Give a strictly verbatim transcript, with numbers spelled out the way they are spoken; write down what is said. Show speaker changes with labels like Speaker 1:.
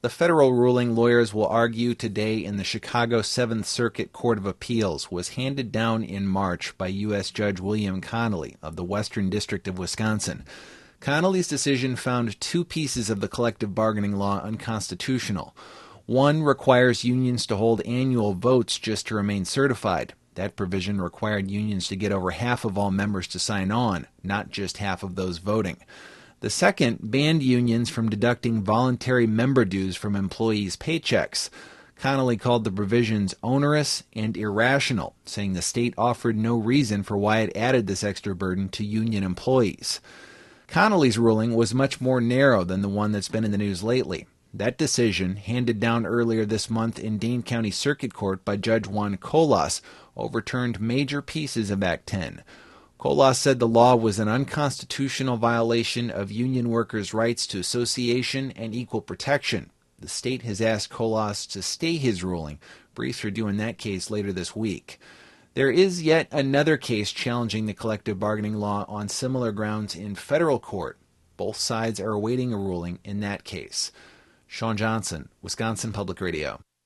Speaker 1: The federal ruling lawyers will argue today in the Chicago Seventh Circuit Court of Appeals was handed down in March by U S Judge William Connolly of the Western District of Wisconsin. Connolly's decision found two pieces of the collective bargaining law unconstitutional. One requires unions to hold annual votes just to remain certified. That provision required unions to get over half of all members to sign on, not just half of those voting. The second banned unions from deducting voluntary member dues from employees' paychecks. Connolly called the provisions onerous and irrational, saying the state offered no reason for why it added this extra burden to union employees. Connolly's ruling was much more narrow than the one that's been in the news lately. That decision, handed down earlier this month in Dane County Circuit Court by Judge Juan Colas, overturned major pieces of Act ten. Colas said the law was an unconstitutional violation of union workers' rights to association and equal protection. The state has asked Colas to stay his ruling. Briefs are due in that case later this week. There is yet another case challenging the collective bargaining law on similar grounds in federal court. Both sides are awaiting a ruling in that case. Sean Johnson, Wisconsin Public Radio.